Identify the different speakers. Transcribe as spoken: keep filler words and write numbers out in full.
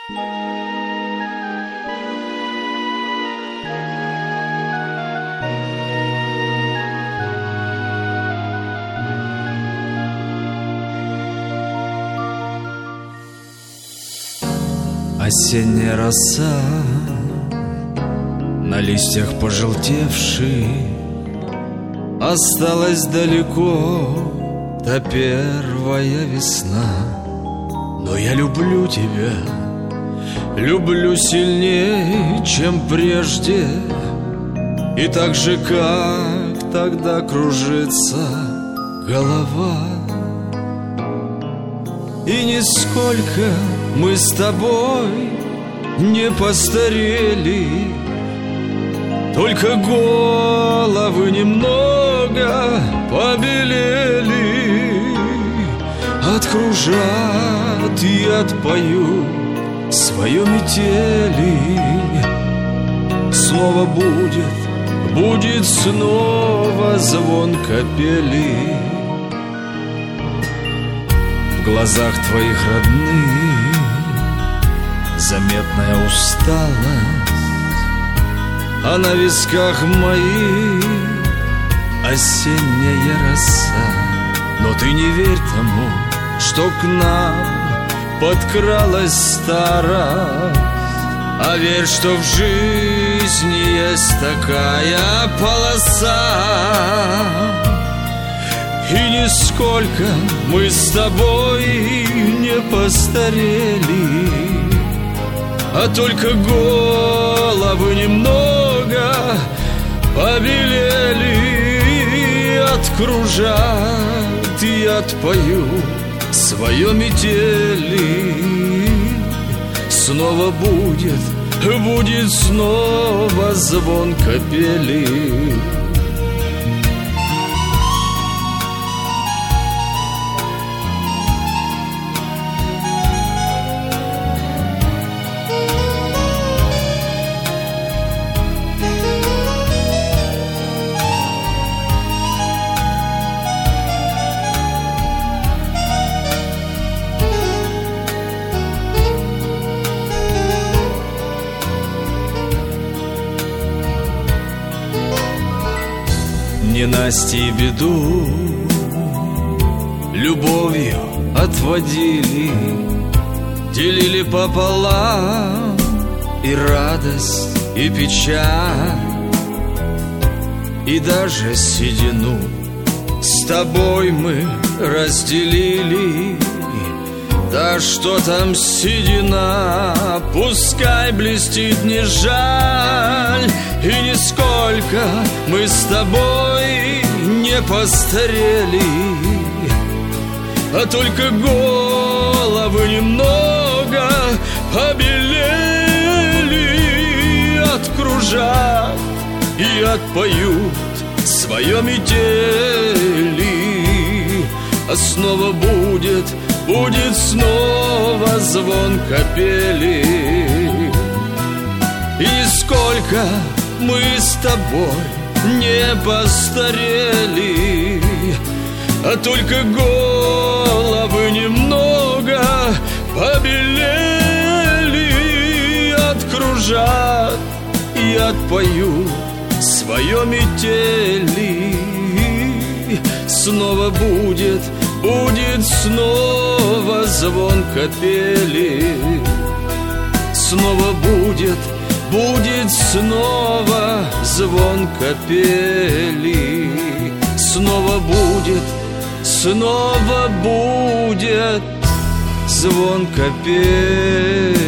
Speaker 1: Осенняя роса на листьях пожелтевший, осталась далеко та первая весна. Но я люблю тебя, люблю сильнее, чем прежде, и так же, как тогда кружится голова. И нисколько мы с тобой не постарели, только головы немного побелели. Откружат и отпою свое метели. Снова будет, будет снова звон капели. В глазах твоих родных заметная усталость, а на висках моих осенняя роса. Но ты не верь тому, что к нам подкралась старость, а верь, что в жизни есть такая полоса. И нисколько мы с тобой не постарели, а только головы немного побелели. Откружат и отпою свое метели. Снова будет, будет снова звон капели. Ненастье и беду любовью отводили, делили пополам и радость, и печаль, и даже седину с тобой мы разделили. Да что там седина, пускай блестит, не жаль. И нисколько мы с тобой не постарели, а только головы немного побелели. Откружат и отпоют свое метели. А снова будет, будет снова звон капели. И сколько мы с тобой не постарели, а только головы немного побелели. Откружат и отпоют свое метели. Снова будет, будет снова звон капели. Снова будет, будет снова звон капели. Снова будет, снова будет звон капели.